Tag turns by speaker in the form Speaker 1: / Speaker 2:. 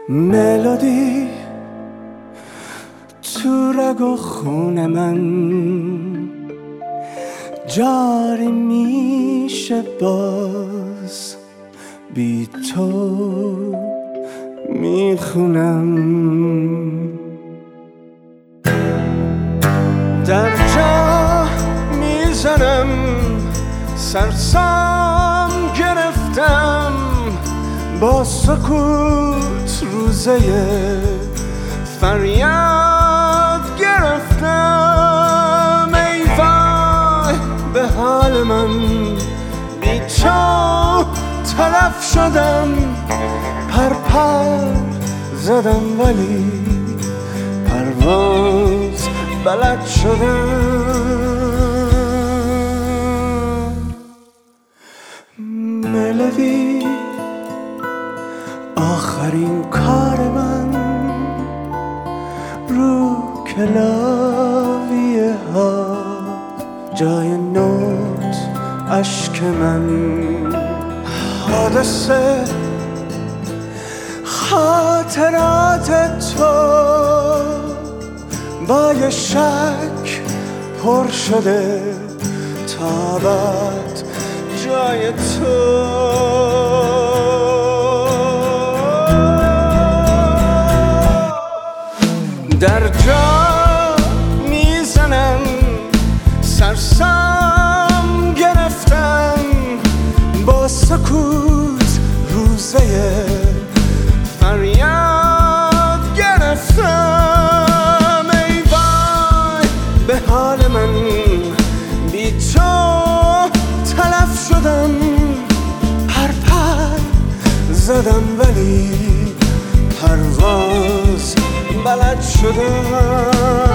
Speaker 1: ملودی تو رگ و خون من جاری میشه باز بی تو میخونم در جا میزنم سرسام گرفتم با سکوت روزه فریاد گرفتم ای وای به حال من بی تو تلف شدم پر زدم ولی پرواز بلد شدم ملودی آخرین کار من رو کلاویه ها جای نوت اشک من حادثه خاطرات تو با یه شک پر شده تابت جای تو در جا میزنم سرسام گرفتم با سکوت روزه فریاد گرفتم ای وای به حال من بی تو تلف شدم پر زدم ولی پرواز بلد شدم